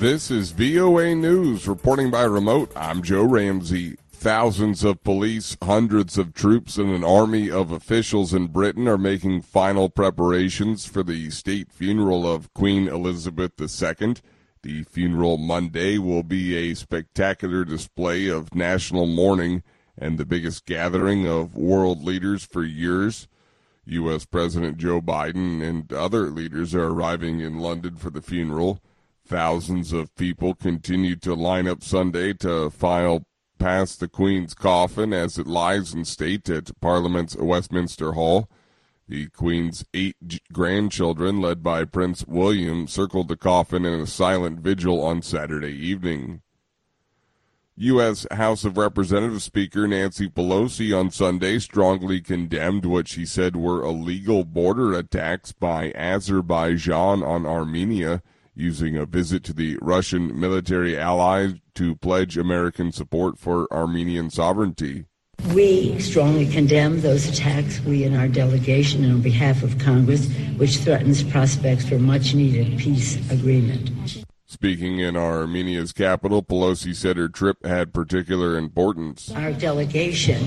This is VOA News, reporting by remote. I'm Joe Ramsey. Thousands of police, hundreds of troops, and an army of officials in Britain are making final preparations for the state funeral of Queen Elizabeth II. The funeral Monday will be a spectacular display of national mourning and the biggest gathering of world leaders for years. U.S. President Joe Biden and other leaders are arriving in London for the funeral. Thousands of people continue to line up Sunday to file past the Queen's coffin as it lies in state at Parliament's Westminster Hall. The Queen's 8 grandchildren, led by Prince William, circled the coffin in a silent vigil on Saturday evening. U.S. House of Representatives Speaker Nancy Pelosi on Sunday strongly condemned what she said were illegal border attacks by Azerbaijan on Armenia, using a visit to the Russian military ally to pledge American support for Armenian sovereignty. We strongly condemn those attacks, we in our delegation and on behalf of Congress, which threatens prospects for much-needed peace agreement. Speaking in Armenia's capital, Pelosi said her trip had particular importance. Our delegation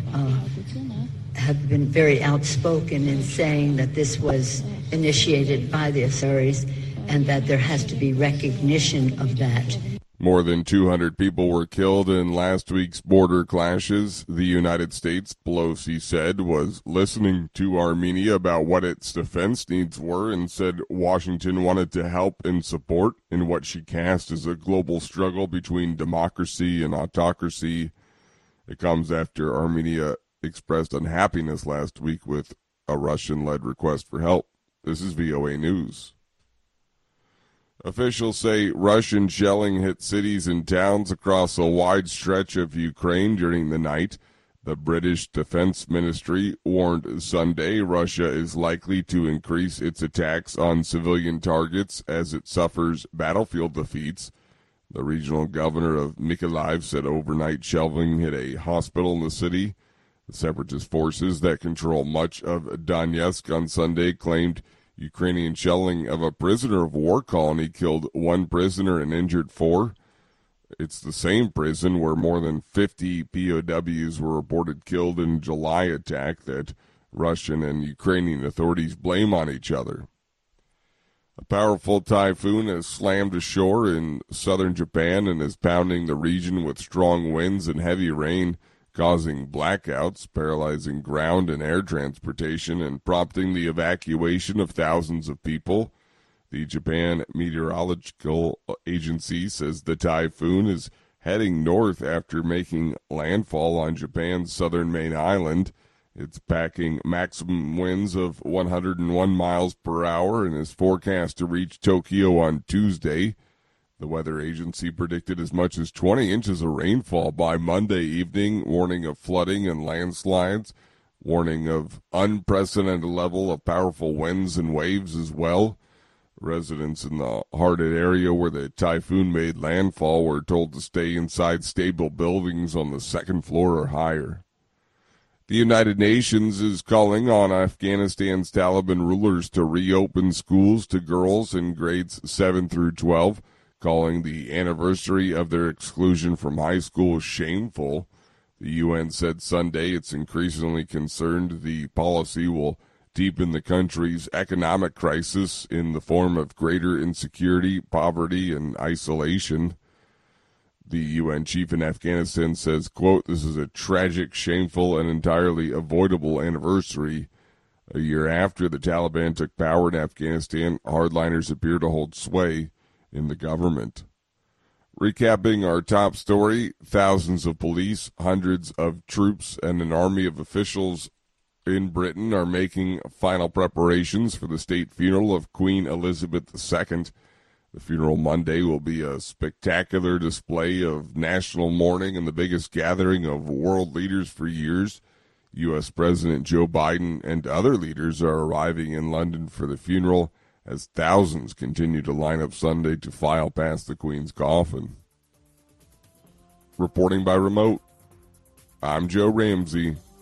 have been very outspoken in saying that this was initiated by the authorities and that there has to be recognition of that. More than 200 people were killed in last week's border clashes. The United States, Pelosi said, was listening to Armenia about what its defense needs were and said Washington wanted to help and support in what she cast as a global struggle between democracy and autocracy. It comes after Armenia expressed unhappiness last week with a Russian-led request for help. This is VOA News. Officials say Russian shelling hit cities and towns across a wide stretch of Ukraine during the night. The British Defense Ministry warned Sunday Russia is likely to increase its attacks on civilian targets as it suffers battlefield defeats. The regional governor of Mykolaiv said overnight shelling hit a hospital in the city. The separatist forces that control much of Donetsk on Sunday claimed Ukrainian shelling of a prisoner of war colony killed 1 prisoner and injured 4. It's the same prison where more than 50 POWs were reported killed in July attack that Russian and Ukrainian authorities blame on each other. A powerful typhoon has slammed ashore in southern Japan and is pounding the region with strong winds and heavy rain, causing blackouts, paralyzing ground and air transportation, and prompting the evacuation of thousands of people. The Japan Meteorological Agency says the typhoon is heading north after making landfall on Japan's southern main island. It's packing maximum winds of 101 miles per hour and is forecast to reach Tokyo on Tuesday. The weather agency predicted as much as 20 inches of rainfall by Monday evening, warning of flooding and landslides, warning of unprecedented level of powerful winds and waves as well. Residents in the hard-hit area where the typhoon made landfall were told to stay inside stable buildings on the second floor or higher. The United Nations is calling on Afghanistan's Taliban rulers to reopen schools to girls in grades 7 through 12. Calling the anniversary of their exclusion from high school shameful. The UN said Sunday it's increasingly concerned the policy will deepen the country's economic crisis in the form of greater insecurity, poverty, and isolation. The UN chief in Afghanistan says, quote, "This is a tragic, shameful, and entirely avoidable anniversary." A year after the Taliban took power in Afghanistan, hardliners appear to hold sway in the government. Recapping our top story, thousands of police, hundreds of troops, and an army of officials in Britain are making final preparations for the state funeral of Queen Elizabeth II. The funeral Monday will be a spectacular display of national mourning and the biggest gathering of world leaders for years. U.S. President Joe Biden and other leaders are arriving in London for the funeral, as thousands continue to line up Sunday to file past the Queen's coffin. Reporting by remote, I'm Joe Ramsey.